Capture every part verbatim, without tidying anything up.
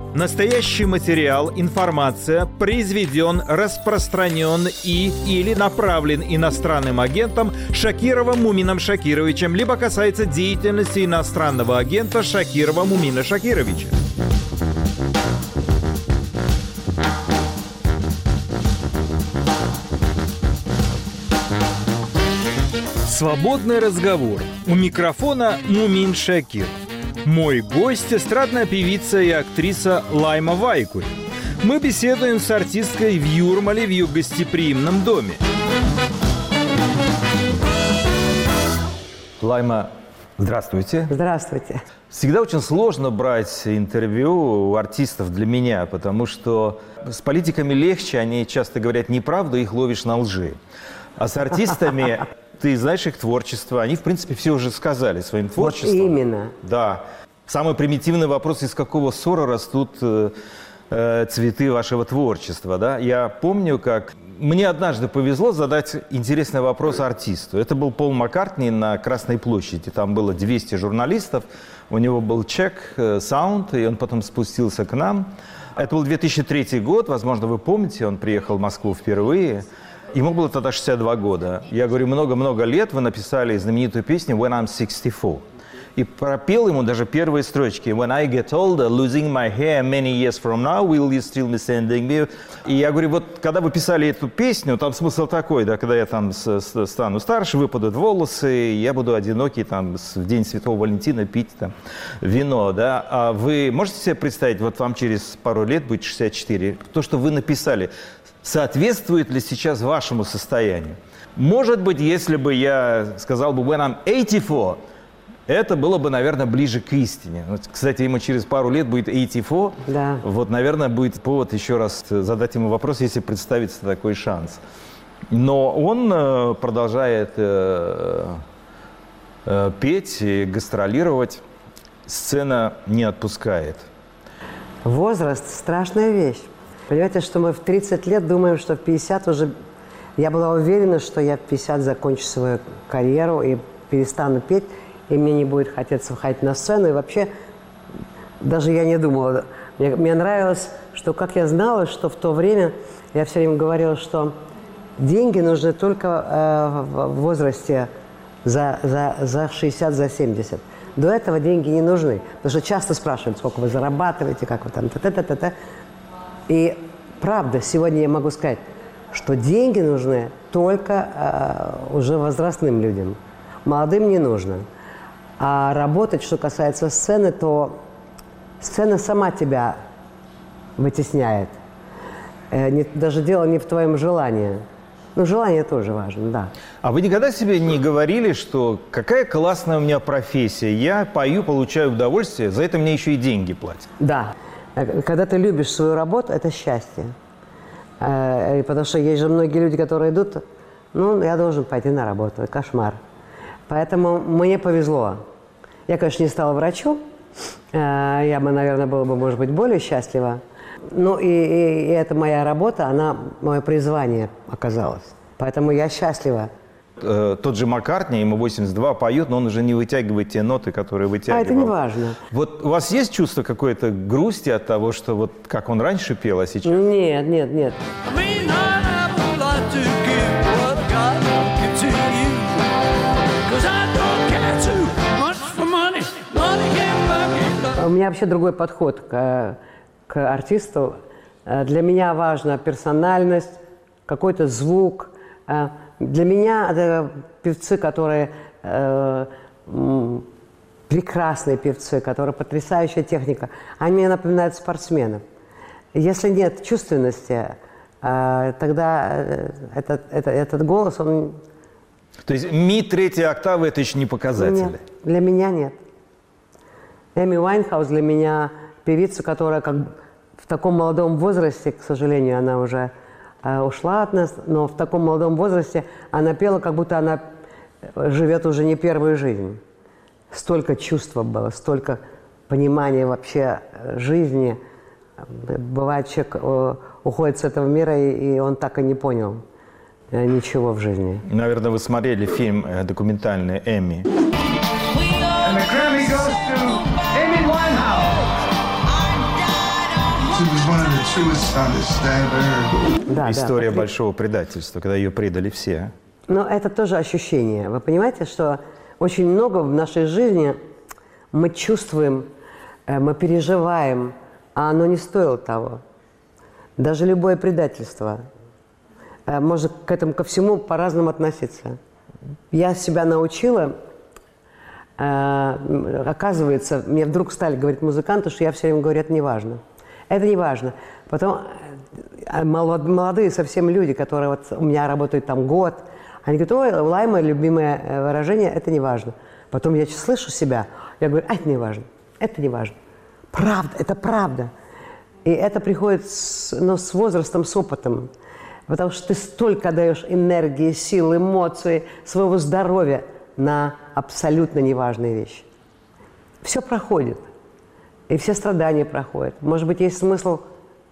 Настоящий материал, информация произведен, распространен и или направлен иностранным агентом Шакировым Мумином Шакировичем, либо касается деятельности иностранного агента Шакирова Мумина Шакировича. Свободный разговор. У микрофона Мумин Шакир. Мой гость – эстрадная певица и актриса Лайма Вайкуль. Мы беседуем с артисткой в Юрмале, в ее гостеприимном доме. Лайма, здравствуйте. Здравствуйте. Всегда очень сложно брать интервью у артистов для меня, потому что с политиками легче, они часто говорят неправду, их ловишь на лжи. А с артистами... Ты знаешь их творчество, они, в принципе, все уже сказали своим творчеством. Вот именно. Да. Самый примитивный вопрос, из какого ссора растут э, э, цветы вашего творчества, да? Я помню, как мне однажды повезло задать интересный вопрос артисту. Это был Пол Маккартни на Красной площади. Там было двести журналистов, у него был чек, э, саунд, и он потом спустился к нам. Это был две тысячи третий год, возможно, вы помните, он приехал в Москву впервые. Ему было тогда шестьдесят два года. Я говорю, много-много лет вы написали знаменитую песню «When I'm sixty-four». И пропел ему даже первые строчки. «When I get older, losing my hair many years from now, will you still be sending me?» И я говорю, вот когда вы писали эту песню, там смысл такой, да, когда я там с, с, стану старше, выпадут волосы, я буду одинокий там в день Святого Валентина пить там вино, да. А вы можете себе представить, вот вам через пару лет будет шестьдесят четыре, то, что вы написали, соответствует ли сейчас вашему состоянию? Может быть, если бы я сказал бы «when I'm eighty-four», это было бы, наверное, ближе к истине. Кстати, ему через пару лет будет eighty-four. Да. Вот, наверное, будет повод еще раз задать ему вопрос, если представится такой шанс. Но он э, продолжает э, э, петь и гастролировать. Сцена не отпускает. Возраст – страшная вещь. Понимаете, что мы в тридцать лет думаем, что в пятьдесят уже... Я была уверена, что я в пятьдесят закончу свою карьеру и перестану петь, и мне не будет хотеться выходить на сцену. И вообще, даже я не думала. Мне, мне нравилось, что, как я знала, что в то время, я все время говорила, что деньги нужны только э, в возрасте за, за, за шестьдесят, за семьдесят. До этого деньги не нужны. Потому что часто спрашивают, сколько вы зарабатываете, как вы там, та-та-та-та-та. И правда, сегодня я могу сказать, что деньги нужны только э, уже возрастным людям. Молодым не нужно. А работать, что касается сцены, то сцена сама тебя вытесняет. Э, не, даже дело не в твоем желании. Ну, желание тоже важно, да. А вы никогда себе не говорили, что какая классная у меня профессия, я пою, получаю удовольствие, за это мне еще и деньги платят? Да. Когда ты любишь свою работу, это счастье. Э, потому что есть же многие люди, которые идут, ну, я должен пойти на работу, это кошмар. Поэтому мне повезло. Я, конечно, не стала врачом, э, я бы, наверное, была бы, может быть, более счастлива. Ну, и, и, и эта моя работа, она, мое призвание оказалось. Поэтому я счастлива. Тот же Маккартни, ему восемьдесят два, поет, но он уже не вытягивает те ноты, которые вытягивал. А это не важно. Вот у вас есть чувство какой-то грусти от того, что вот как он раньше пел, а сейчас? Нет, нет, нет. У меня вообще другой подход к, к артисту. Для меня важна персональность, какой-то звук. Для меня это певцы, которые э, прекрасные певцы, которые потрясающая техника, они мне напоминают спортсменов. Если нет чувственности, э, тогда этот, этот, этот голос, он... То есть ми третьей октавы – это еще не показатели? Нет, для меня нет. Эми Уайнхаус для меня певица, которая как в таком молодом возрасте, к сожалению, она уже... ушла от нас, но в таком молодом возрасте она пела, как будто она живет уже не первую жизнь. Столько чувства было, столько понимания вообще жизни. Бывает, человек уходит с этого мира, и он так и не понял ничего в жизни. Наверное, вы смотрели фильм документальный «Эмми». Да, История да, большого предательства, когда ее предали все. Но это тоже ощущение. Вы понимаете, что очень много в нашей жизни мы чувствуем, мы переживаем, а оно не стоило того. Даже любое предательство. Может к этому ко всему по-разному относиться. Я себя научила, оказывается, мне вдруг стали говорить музыканты, что я все время говорю, это не важно. Это не важно. Потом молодые совсем люди, которые вот у меня работают там год, они говорят, ой, Лайма, любимое выражение, это не важно. Потом я слышу себя, я говорю, а это не важно, это не важно. Правда, это правда. И это приходит с, ну, с возрастом, с опытом. Потому что ты столько даешь энергии, сил, эмоций, своего здоровья на абсолютно неважные вещи. Все проходит. И все страдания проходят. Может быть, есть смысл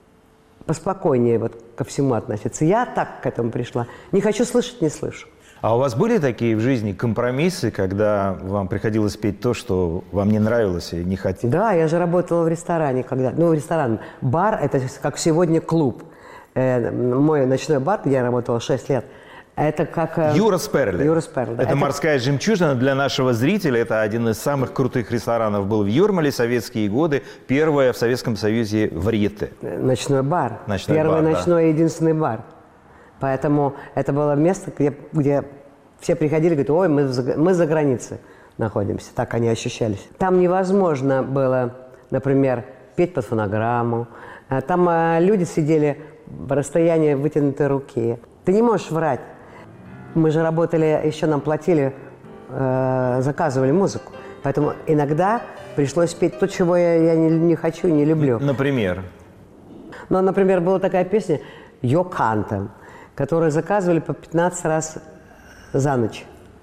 поспокойнее вот ко всему относиться. Я так к этому пришла. Не хочу слышать, не слышу. А у вас были такие в жизни компромиссы, когда вам приходилось петь то, что вам не нравилось и не хотели? Да, я же работала в ресторане когда. Ну, ресторан. Бар – это как сегодня клуб. Э, мой ночной бар, где я работала шесть лет, это как… Э, Юра Сперле. Юра Сперле, да. Это, это морская жемчужина для нашего зрителя. Это один из самых крутых ресторанов был в Юрмале, советские годы. Первое в Советском Союзе варьете. Ночной бар. Ночной Первый бар, ночной да. и единственный бар. Поэтому это было место, где, где все приходили и говорят, ой, мы, за, мы за границей находимся. Так они ощущались. Там невозможно было, например, петь под фонограмму. Там э, люди сидели в расстоянии вытянутой руки. Ты не можешь врать. Мы же работали, еще нам платили, э, заказывали музыку. Поэтому иногда пришлось петь то, чего я, я не, не хочу и не люблю. Например? Ну, например, была такая песня «Йо Канта», которую заказывали по пятнадцать раз за ночь.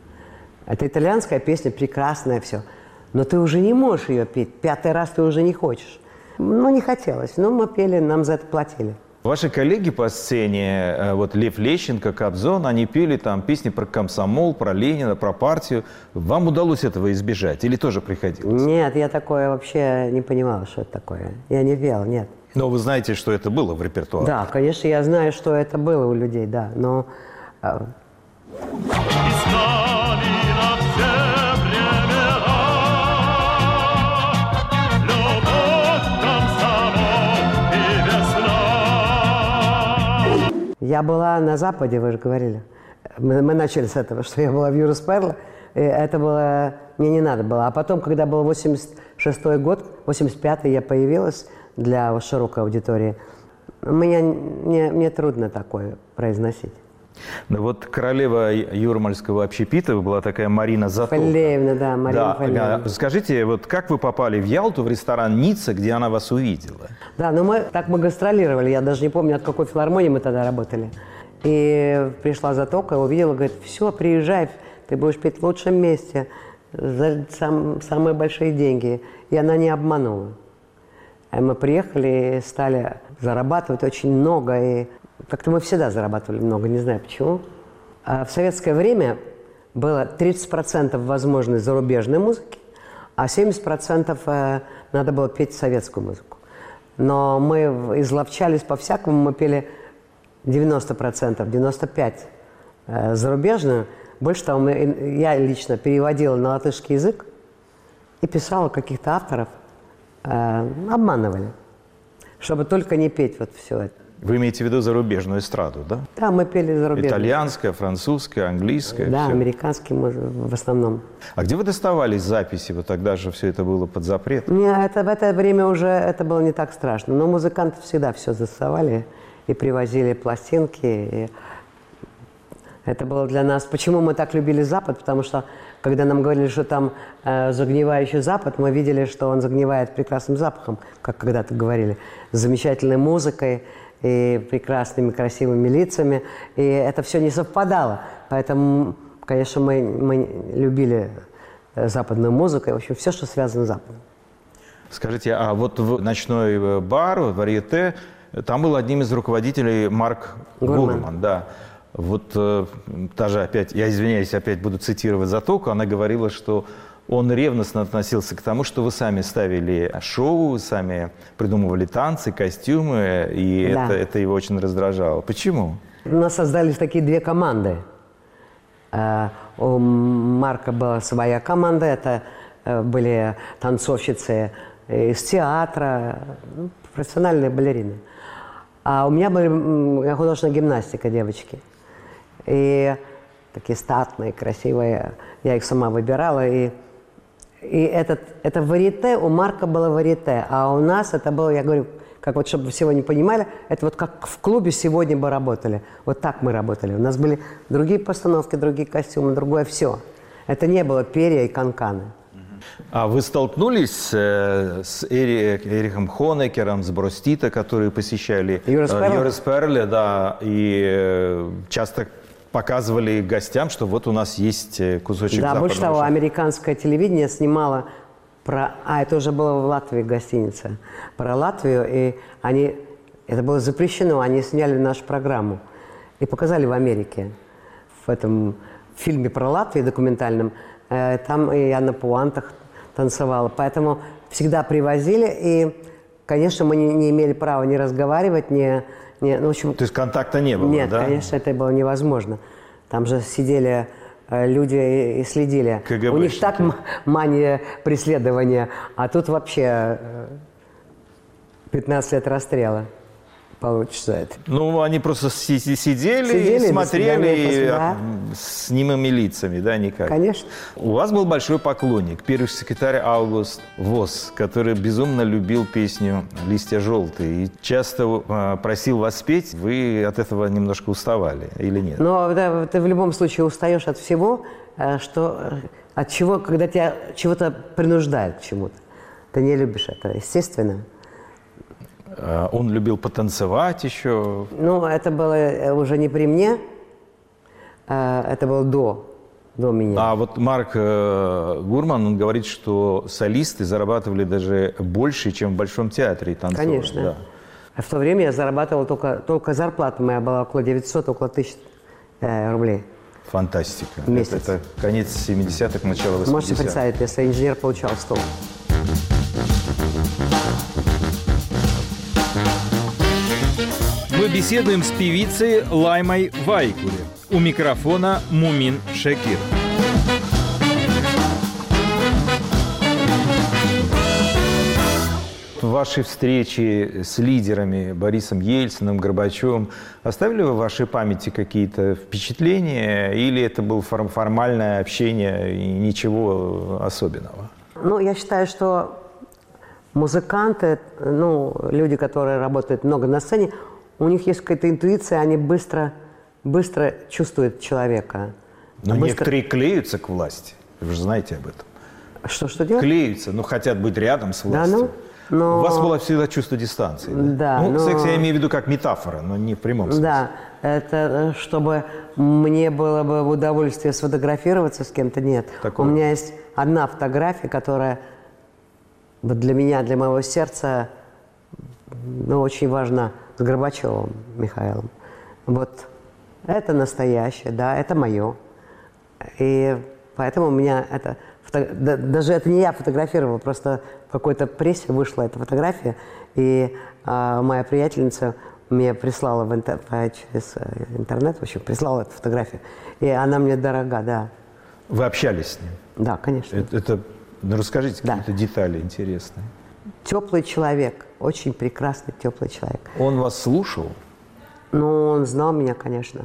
Это итальянская песня, прекрасная, все. Но ты уже не можешь ее петь. Пятый раз ты уже не хочешь. Ну, не хотелось. Но мы пели, нам за это платили. Ваши коллеги по сцене, вот Лев Лещенко, Кобзон, они пели там песни про комсомол, про Ленина, про партию. Вам удалось этого избежать или тоже приходилось? Нет, я такое вообще не понимала, что это такое. Я не пела, нет. Но вы знаете, что это было в репертуаре? Да, конечно, я знаю, что это было у людей, да, но… Я была на Западе, вы же говорили. Мы, мы начали с этого, что я была в Юра Сперле. Это было… Мне не надо было. А потом, когда был восемьдесят шестой год, восемьдесят пятый, я появилась для широкой аудитории. Мне, мне, мне трудно такое произносить. Ну вот королева юрмальского общепита была такая Марина Затока. Фалеевна, да, Марина да. Фалеевна. Скажите, вот как вы попали в Ялту, в ресторан «Ницца», где она вас увидела? Да, ну мы так мы гастролировали. Я даже не помню, от какой филармонии мы тогда работали. И пришла Затока, увидела, говорит, все, приезжай, ты будешь петь в лучшем месте за сам, самые большие деньги. И она не обманула. И мы приехали и стали зарабатывать очень много. И как-то мы всегда зарабатывали много, не знаю почему. А в советское время было тридцать процентов возможной зарубежной музыки, а семьдесят процентов надо было петь советскую музыку. Но мы изловчались по-всякому, мы пели девяносто процентов, девяносто пять процентов зарубежную. Больше того, мы, я лично переводила на латышский язык и писала каких-то авторов, э, обманывали, чтобы только не петь вот все это. Вы имеете в виду зарубежную эстраду, да? Да, мы пели зарубежную. Итальянская, французская, английская. Да, все. американский в основном. А где вы доставали записи? Вот тогда же все это было под запретом. Не, это, в это время уже это было не так страшно. Но музыканты всегда все доставали и привозили пластинки. И это было для нас… Почему мы так любили Запад? Потому что, когда нам говорили, что там э, загнивающий Запад, мы видели, что он загнивает прекрасным запахом, как когда-то говорили, с замечательной музыкой и прекрасными, красивыми лицами. И это все не совпадало. Поэтому, конечно, мы, мы любили западную музыку, и, в общем, все, что связано с Западом. Скажите, а вот в ночной бар, в варьете, там был одним из руководителей Марк Гурман. Гурман, да. Вот э, та же опять, я извиняюсь, опять буду цитировать Затоку, она говорила, что он ревностно относился к тому, что вы сами ставили шоу, вы сами придумывали танцы, костюмы, и Да. это, это его очень раздражало. Почему? У нас создались такие две команды. Э, У Марка была своя команда, это э, были танцовщицы из театра, ну, профессиональные балерины. А у меня была м, художественная гимнастика, девочки. И такие статные, красивые. Я их сама выбирала. И, и этот, это варьете, у Марка было варьете, а у нас это было, я говорю, как вот, чтобы вы сегодня понимали, это вот как в клубе сегодня бы работали. Вот так мы работали. У нас были другие постановки, другие костюмы, другое все. Это не было перья и канканы. А вы столкнулись э, с Эри- Эрихом Хонекером, с Бростито, которые посещали Юрис э, Перле? Юрис Перле, да, и э, часто показывали гостям, что вот у нас есть э, кусочек Да, западного больше того, шоу. американское телевидение снимало про... А, это уже было в Латвии гостиница. Про Латвию, и они... Это было запрещено, они сняли нашу программу. И показали в Америке. В этом фильме про Латвию документальном. э, Там и я на пуантах танцевала. Поэтому всегда привозили. И, конечно, мы не, не имели права ни разговаривать, ни... ни ну, в общем, То есть контакта не было, нет, да? конечно, это было невозможно. Там же сидели э, люди и, и следили. КГБшники. У них так м- мания преследования, а тут вообще э, пятнадцать лет расстрела получится это. Ну, они просто си- си- сидели, Сидели, и до смотрели свидания, и, да. а, с немыми лицами, да, никак. Конечно. У вас был большой поклонник, первый секретарь Аугуст Вос, который безумно любил песню «Листья желтые» и часто э, просил вас спеть. Вы от этого немножко уставали или нет? Но да, ты в любом случае устаешь от всего, э, что, э, от чего, когда тебя чего-то принуждают к чему-то. Ты не любишь это, естественно. Э, Он любил потанцевать еще. Ну, это было э, уже не при мне, э, это было до, до меня. А вот Марк э, Гурман, он говорит, что солисты зарабатывали даже больше, чем в Большом театре танцоры. Конечно. Да. А в то время я зарабатывала только, только зарплата моя была около девятисот, около тысячи э, рублей. Фантастика. В месяц. Это, это конец семидесятых, начало восьмидесятых. Можете представить, если инженер получал сто. Мы беседуем с певицей Лаймой Вайкуле. У микрофона Мумин Шакир. Ваши встречи с лидерами Борисом Ельциным, Горбачевым оставили в вашей памяти какие-то впечатления или это было фор- формальное общение и ничего особенного? Ну, я считаю, что музыканты, ну, люди, которые работают много на сцене, у них есть какая-то интуиция, они быстро, быстро чувствуют человека. Но Быстро- некоторые клеются к власти. Вы же знаете об этом. Что, что делать? Клеются, ну, хотят быть рядом с Да, властью. ну, но... У вас было всегда чувство дистанции. Да, Да, ну, но- секс я имею в виду как метафора, но не в прямом смысле. Да, это э, чтобы мне было бы в удовольствие сфотографироваться с кем-то, нет. Такого. У меня есть одна фотография, которая вот для меня, для моего сердца, ну, очень важна, с Горбачевым Михаилом. Вот это настоящее, да, это мое. И поэтому у меня это... фото- да- даже это не я фотографировала, просто в какой-то прессе вышла эта фотография, и а, моя приятельница мне прислала в интер- по- через э, интернет, в общем, прислала эту фотографию. И она мне дорога, да. Вы общались с ним? Да, конечно. Это, это- ну, расскажите Да. какие-то детали интересные. Теплый человек, очень прекрасный теплый человек. Он вас слушал? Ну, он знал меня, конечно.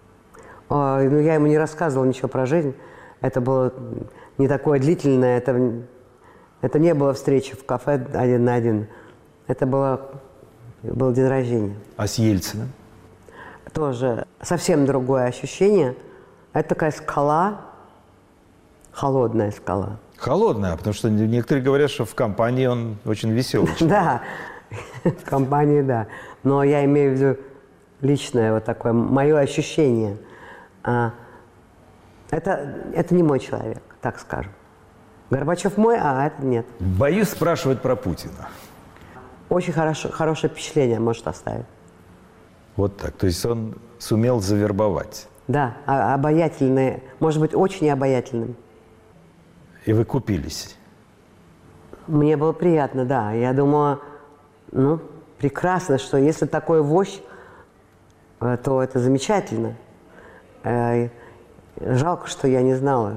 А, ну, я ему не рассказывала ничего про жизнь. Это было не такое длительное, это, это не было встречи в кафе один на один. Это было, был день рождения. А с Ельциным? Тоже совсем другое ощущение. Это такая скала, холодная скала. Холодная, потому что некоторые говорят, что в компании он очень веселый человек. Да, в компании, да. Но я имею в виду личное вот такое, мое ощущение. А, это, это не мой человек, так скажем. Горбачев мой, а это нет. Боюсь спрашивать про Путина. Очень хорошо, хорошее впечатление может оставить. Вот так. То есть он сумел завербовать. Да, а- обаятельный, может быть, очень обаятельным. И вы купились. Мне было приятно, да. Я думала, ну, прекрасно, что если такой вождь, э, то это замечательно. Э, жалко, что я не знала,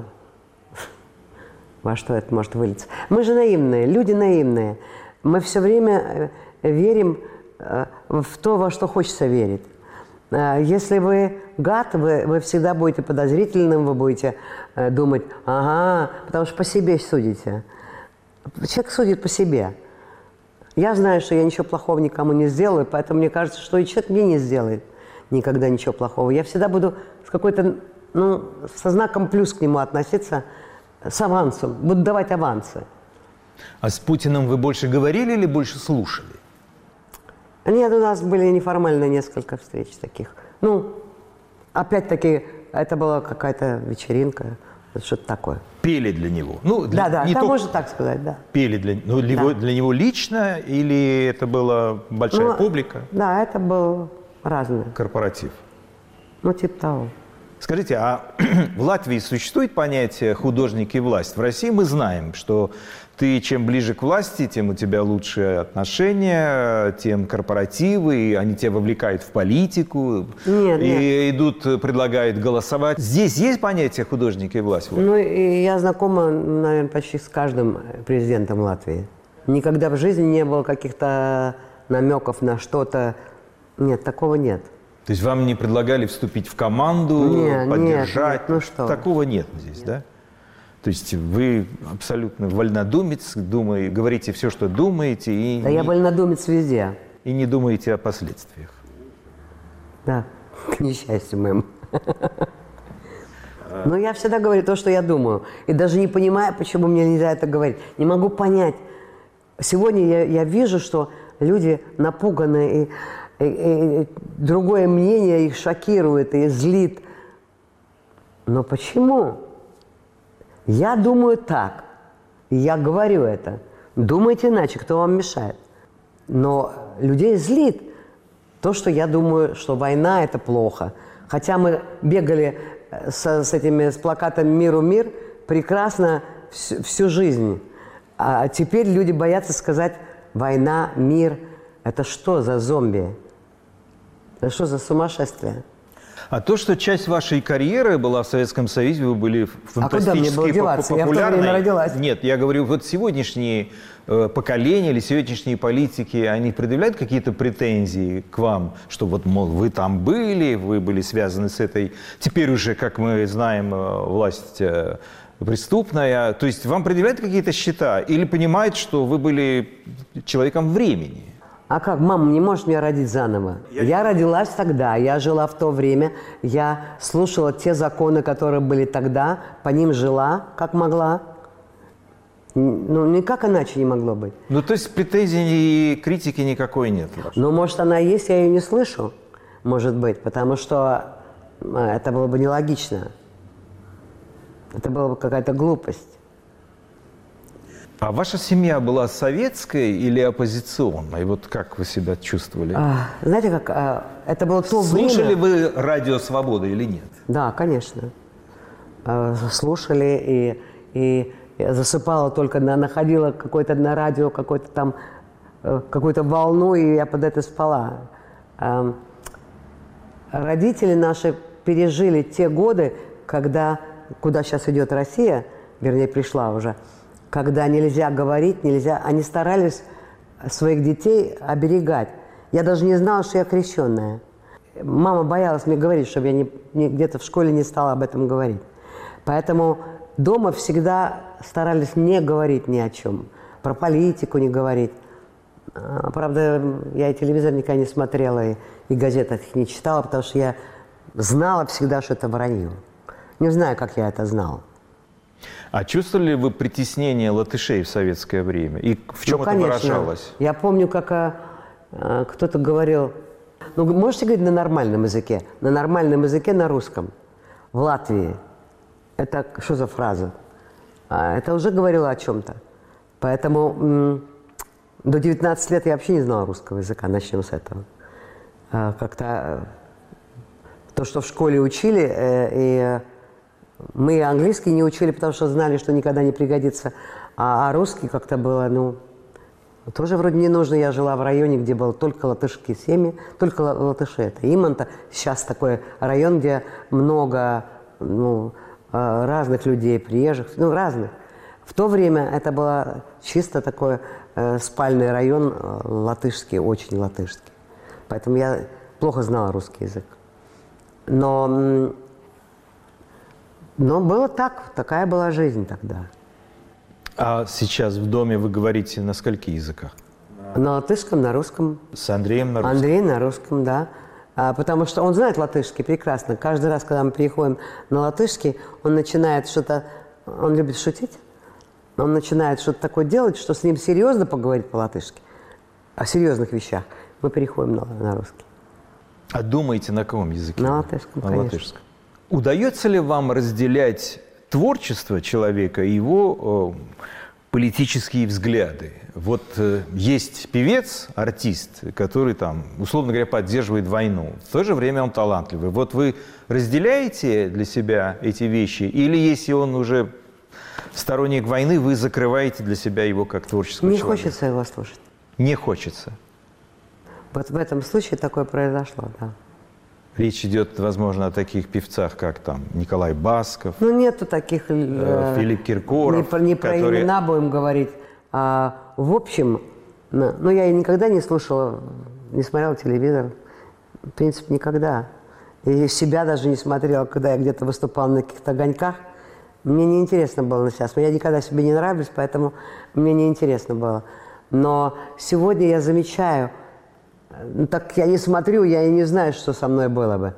во что это может вылиться. Мы же наивные, люди наивные. Мы все время верим э, в то, во что хочется верить. Э, если вы гад, вы, вы всегда будете подозрительным, вы будете э, думать, ага, потому что по себе судите. Человек судит по себе. Я знаю, что я ничего плохого никому не сделаю, поэтому мне кажется, что и человек мне не сделает никогда ничего плохого. Я всегда буду с какой-то, ну, со знаком плюс к нему относиться, с авансом, буду давать авансы. А с Путиным вы больше говорили или больше слушали? Нет, у нас были неформальные несколько встреч таких. Ну, опять-таки, это была какая-то вечеринка, что-то такое. Пели для него? Ну, для, да, да, не да, только можно так сказать, да. Пели для, ну, для, Да. него, для него лично или это была большая Ну, публика? Да, это был разное. Корпоратив. Ну, типа того. Скажите, а в Латвии существует понятие «художник и власть»? В России мы знаем, что ты чем ближе к власти, тем у тебя лучшие отношения, тем корпоративы, и они тебя вовлекают в политику, Нет, и нет. идут, предлагают голосовать. Здесь есть понятие «художник и власть»? Вот. Ну, и я знакома, наверное, почти с каждым президентом Латвии. Никогда в жизни не было каких-то намеков на что-то. Нет, такого нет. То есть вам не предлагали вступить в команду, Нет, поддержать? нет, нет, ну что? Такого нет здесь, да? То есть вы абсолютно вольнодумец, думаете, говорите все, что думаете, и, Да не, я вольнодумец везде. и не думаете о последствиях. Да, к несчастью моему. Но я всегда говорю то, что я думаю. И даже не понимаю, почему мне нельзя это говорить. Не могу понять. Сегодня я, я вижу, что люди напуганы, и, и, и другое мнение их шокирует и злит. Но почему? Я думаю так. И я говорю это. Думайте иначе, кто вам мешает. Но людей злит то, что я думаю, что война – это плохо. Хотя мы бегали с, с этими с плакатами «Миру мир» прекрасно всю, всю жизнь. А теперь люди боятся сказать «война, мир». Это что за зомби? Это что за сумасшествие? А то, что часть вашей карьеры была в Советском Союзе, вы были фантастически А куда мне было деваться? Я в то популярны. время родилась. Нет, я говорю, вот сегодняшние э, поколения или сегодняшние политики, они предъявляют какие-то претензии к вам, что вот, мол, вы там были, вы были связаны с этой, теперь уже, как мы знаем, э, власть э, преступная. То есть вам предъявляют какие-то счета или понимают, что вы были человеком времени? А как? Мама не может меня родить заново. Я... я родилась тогда, я жила в то время, я слушала те законы, которые были тогда, по ним жила, как могла. Ну, никак иначе не могло быть. Ну, то есть претензий и критики никакой нет? Ну, может, она есть, я ее не слышу, может быть, потому что это было бы нелогично. Это была бы какая-то глупость. А ваша семья была советская или оппозиционная? И вот как вы себя чувствовали? А, знаете, как а, это было то Слушали время... вы «Радио Свобода» или нет? Да, конечно. А, слушали, и, и я засыпала только, на, находила какое-то на радио, какой-то там, какую-то волну, и я под это спала. А, родители наши пережили те годы, когда, куда сейчас идет Россия, вернее, пришла уже, когда нельзя говорить, нельзя... Они старались своих детей оберегать. Я даже не знала, что я крещенная. Мама боялась мне говорить, чтобы я не, не, где-то в школе не стала об этом говорить. Поэтому дома всегда старались не говорить ни о чем. Про политику не говорить. А, правда, я и телевизор никогда не смотрела, и, и газет их не читала, потому что я знала всегда, что это вранье. Не знаю, как я это знала. А чувствовали ли вы притеснение латышей в советское время? И в чем ну, это конечно. выражалось? Я помню, как а, а, кто-то говорил, ну, можете говорить на нормальном языке? На нормальном языке, на русском. В Латвии. Это что за фраза? А, это уже говорило о чем-то. Поэтому м- до девятнадцати лет я вообще не знала русского языка. Начнем с этого. А, как-то а, то, что в школе учили, э, и Мы английский не учили, потому что знали, что никогда не пригодится. А, а русский как-то было, ну, тоже вроде не нужно. Я жила в районе, где было только латышские семьи, только латыши. Это Иманта. Сейчас такой район, где много, ну, разных людей, приезжих, ну, разных. В то время это был чисто такой э, спальный район, э, латышский, очень латышский. Поэтому я плохо знала русский язык. Но, но было так, такая была жизнь тогда. А сейчас в доме вы говорите на скольких языках? На латышском, на русском. С Андреем на русском? Андрей на русском, да. А, потому что он знает латышский прекрасно. Каждый раз, когда мы переходим на латышский, он начинает что-то... Он любит шутить. Он начинает что-то такое делать, что с ним серьезно поговорить по-латышски. О серьезных вещах. Мы переходим на, на русский. А думаете на каком языке? На латышском, на конечно. латышском. Удается ли вам разделять творчество человека и его э, политические взгляды? Вот э, есть певец, артист, который там, условно говоря, поддерживает войну. В то же время он талантливый. Вот вы разделяете для себя эти вещи? Или если он уже сторонник войны, вы закрываете для себя его как творческого Не человека? хочется его слушать. Не хочется. Вот в этом случае такое произошло, да. Речь идет, возможно, о таких певцах, как там Николай Басков, Ну, нету таких... э, Филипп Киркоров. Не про, не про которые... имена будем говорить. А, в общем, ну, ну, я никогда не слушала, не смотрела телевизор. В принципе, никогда. И себя даже не смотрела, когда я где-то выступала на каких-то огоньках. Мне неинтересно было на себя. Я никогда себе не нравилась, поэтому мне неинтересно было. Но сегодня я замечаю... Ну, так я не смотрю, я и не знаю, что со мной было бы.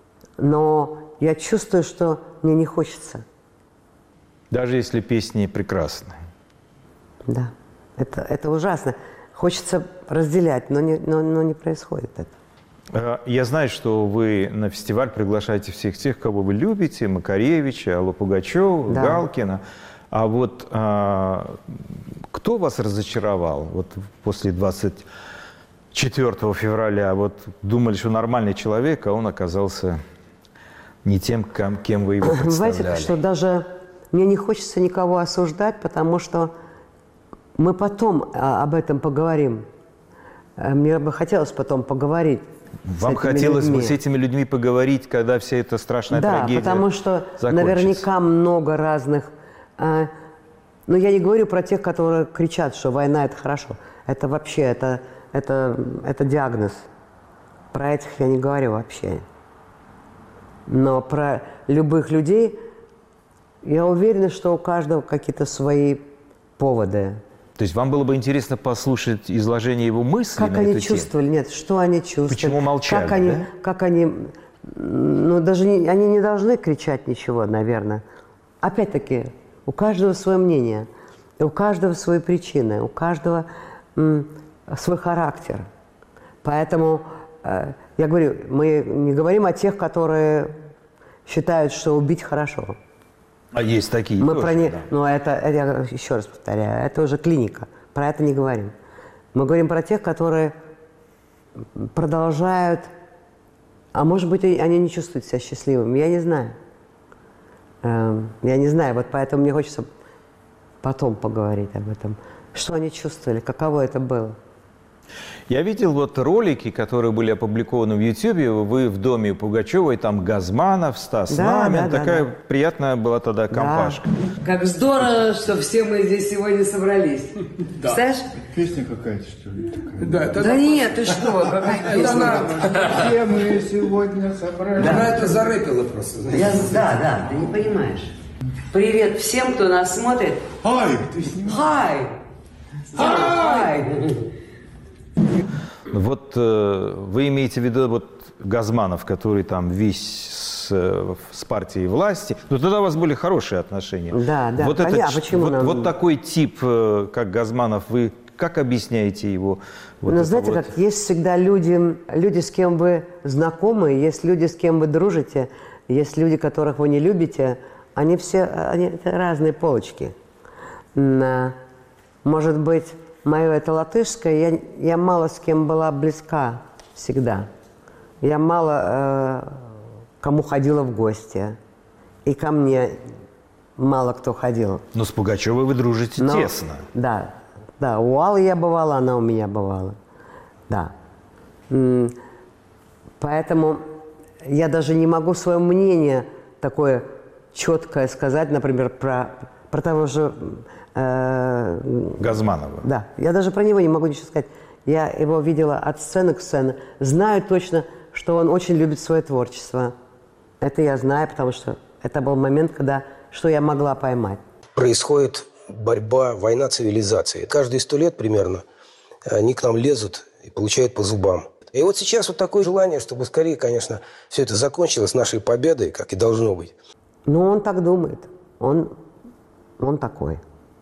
Но я чувствую, что мне не хочется. Даже если песни прекрасны. Да, это, это ужасно. Хочется разделять, но не, но, но не происходит это. Я знаю, что вы на фестиваль приглашаете всех тех, кого вы любите, Макаревича, Аллу Пугачеву, Да. Галкина. А вот а, кто вас разочаровал вот после двадцать четвёртого февраля? Вот думали, что нормальный человек, а он оказался не тем, кем вы его представляли. Знаете, что даже мне не хочется никого осуждать, потому что мы потом а, об этом поговорим. Мне бы хотелось потом поговорить. Вам с этими хотелось людьми. бы с этими людьми поговорить, когда вся эта страшная Да, трагедия потому что закончится? наверняка много разных... А, но я не говорю про тех, которые кричат, что война – это хорошо. Это вообще, это, это, это диагноз. Про этих я не говорю вообще. Но про любых людей я уверена, что у каждого какие-то свои поводы. То есть вам было бы интересно послушать изложение его мыслей Как на они эту чувствовали, тему? нет, что они чувствовали. Почему молчали, Как они, да? как они, ну даже не, они не должны кричать ничего, наверное. Опять-таки, у каждого свое мнение, у каждого свои причины, у каждого м, свой характер. Поэтому, э, я говорю, мы не говорим о тех, которые считают, что убить хорошо. А есть такие Мы тоже, про не... да. Но это, это, я еще раз повторяю, это уже клиника. Про это не говорим. Мы говорим про тех, которые продолжают... А может быть, они не чувствуют себя счастливыми. Я не знаю. Эм, я не знаю. Вот поэтому мне хочется потом поговорить об этом. Что они чувствовали, каково это было. Я видел вот ролики, которые были опубликованы в Ютьюбе. Вы в доме у Пугачевой, там Газманов, Стас Да, Намин. да, да, Такая да. приятная была тогда компашка. Как здорово, что все мы здесь сегодня собрались. Да. Представляешь? Песня какая-то, что ли, такая? Да, это, Да нет, ты что, какая это песня? она, Все мы сегодня собрались. она это зарэпила просто. знаете. Я, да, да, ты не понимаешь. Привет всем, кто нас смотрит. Ай, ты снимаешь. Хай! Хай! Вот э, вы имеете в виду вот Газманов, который там весь с, э, с партией власти. Но тогда у вас были хорошие отношения. Да, да, Вот, понятно. этот, А почему вот, нам- вот такой тип, э, как Газманов, вы как объясняете его? Вот Ну, это знаете, вот? как есть всегда люди, люди, с кем вы знакомы, есть люди, с кем вы дружите, есть люди, которых вы не любите. Они все, они это разные полочки. На- Может быть, мое это латышское, я, я мало с кем была близка всегда. Я мало э, кому ходила в гости. И ко мне мало кто ходил. Но с Пугачевой вы дружите Но- тесно. Да, да, у Аллы я бывала, она у меня бывала. Да. М, Поэтому я даже не могу свое мнение такое четкое сказать, например, про, про того же... э, Газманова. Да, я даже про него не могу ничего сказать. Я его видела от сцены к сцене. Знаю точно, что он очень любит свое творчество. Это я знаю, потому что это был момент, когда что я могла поймать. Происходит борьба, война цивилизации. Каждые сто лет примерно они к нам лезут и получают по зубам. И вот сейчас вот такое желание, чтобы скорее, конечно, все это закончилось нашей победой, как и должно быть. Ну, он так думает. Он, он такой.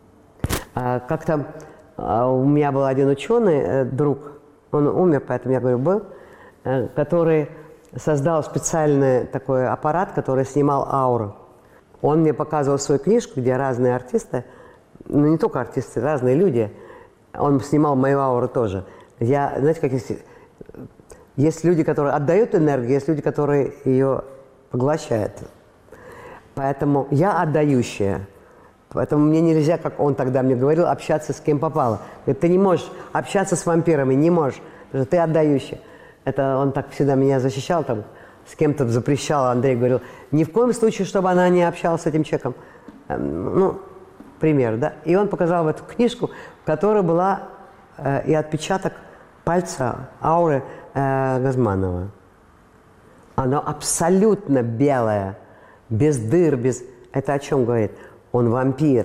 А, как-то а, у меня был один ученый, э, друг, он умер, поэтому я говорю, был, э, который создал специальный такой аппарат, который снимал ауру. Он мне показывал свою книжку, где разные артисты, ну не только артисты, разные люди. Он снимал мою ауру тоже. Я, знаете, как есть, есть люди, которые отдают энергию, есть люди, которые ее поглощают. Поэтому я отдающая. Поэтому мне нельзя, как он тогда мне говорил, общаться с кем попало. Говорит, ты не можешь общаться с вампирами, не можешь, потому что ты отдающая. Это он так всегда меня защищал, там, с кем-то запрещал, Андрей говорил, ни в коем случае, чтобы она не общалась с этим человеком. Эм, Ну, пример, да. И он показал эту книжку, в которой была э, и отпечаток пальца ауры э, Газманова. Оно абсолютно белое, без дыр, без... Это о чем говорит? Он вампир.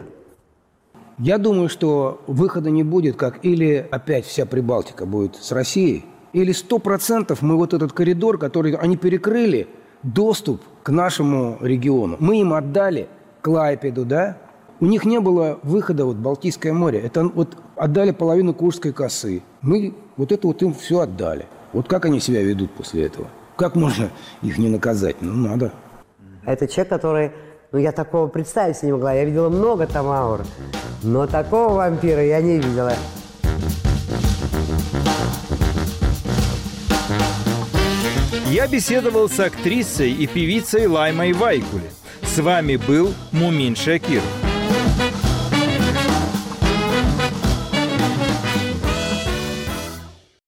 Я думаю, что выхода не будет, как или опять вся Прибалтика будет с Россией, или сто процентов мы вот этот коридор, который они перекрыли, доступ к нашему региону. Мы им отдали Клайпеду, да? У них не было выхода вот в Балтийское море. Это вот отдали половину Куршской косы. Мы вот это вот им все отдали. Вот как они себя ведут после этого? Как можно их не наказать? Ну, надо. Это человек, который... Ну, я такого представить себе не могла. Я видела много там аур. Но такого вампира я не видела. Я беседовал с актрисой и певицей Лаймой Вайкуле. С вами был Мумин Шакиров.